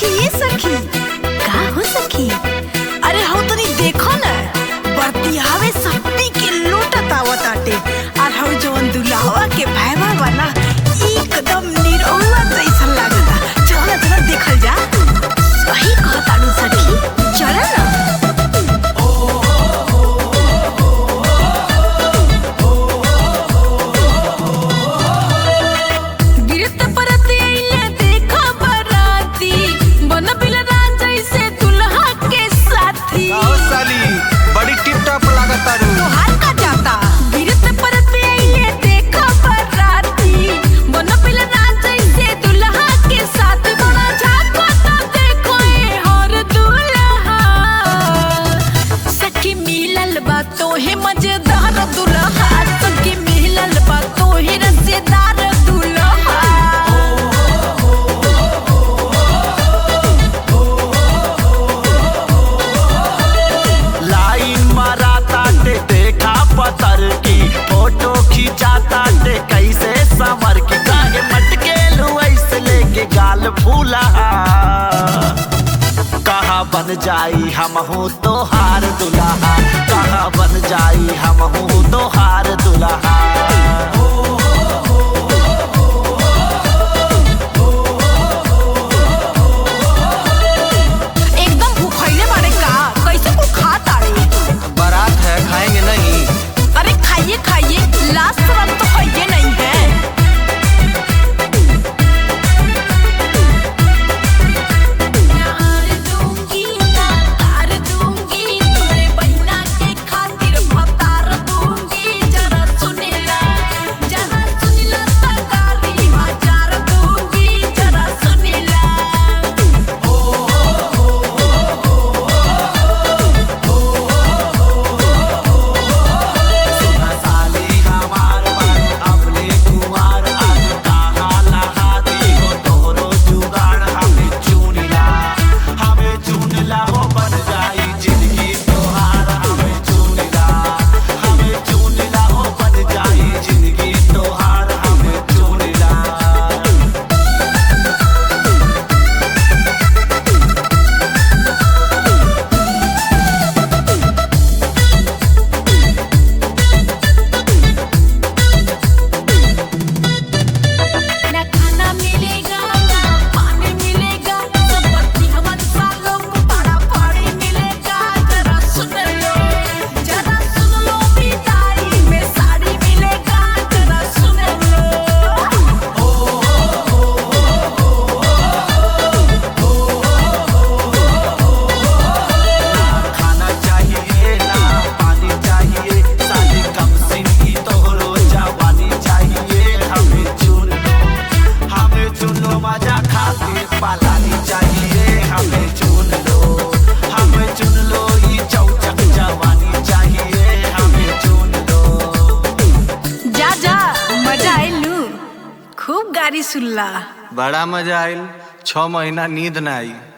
सखी का हो सखी। अरे हो तनी देखो ना बरतियावे सप्पी के लूटत आवताटे और हो जवन दुल्हावा के भाईवा बना एकदम निरहुआ जैसा लागता। चल चल देखल जा। सही कहताड़ू सखी, चल ना। कहाँ बन जाई हमहू तोहार दुल्हा, कहाँ बन जाई हमहू तोहार दुल्हा। एकदम भूखैले मारे का, कैसे को खा ताड़े। बारात है खाएंगे नहीं। अरे खाइए खाइए, लास्ट शर्म तो है नहीं है। खूब गारी सुनला, बड़ा मजा आइल। 6 महीना नींद ना आई।